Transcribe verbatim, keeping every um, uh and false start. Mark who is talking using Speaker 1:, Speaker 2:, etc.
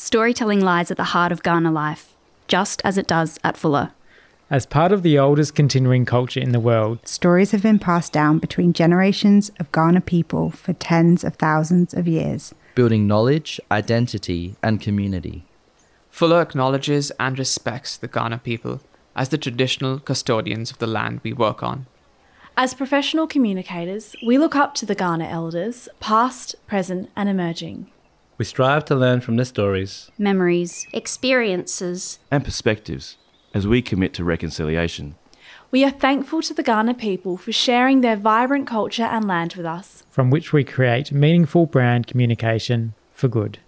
Speaker 1: Storytelling lies at the heart of Kaurna life, just as it does at Fuller.
Speaker 2: As part of the oldest continuing culture in the world,
Speaker 3: stories have been passed down between generations of Kaurna people for tens of thousands of years,
Speaker 4: building knowledge, identity, and community.
Speaker 5: Fuller acknowledges and respects the Kaurna people as the traditional custodians of the land we work on.
Speaker 6: As professional communicators, we look up to the Kaurna elders, past, present, and emerging.
Speaker 7: We strive to learn from their stories,
Speaker 1: memories,
Speaker 8: experiences,
Speaker 9: and perspectives as we commit to reconciliation.
Speaker 6: We are thankful to the Kaurna people for sharing their vibrant culture and land with us,
Speaker 2: from which we create meaningful brand communication for good.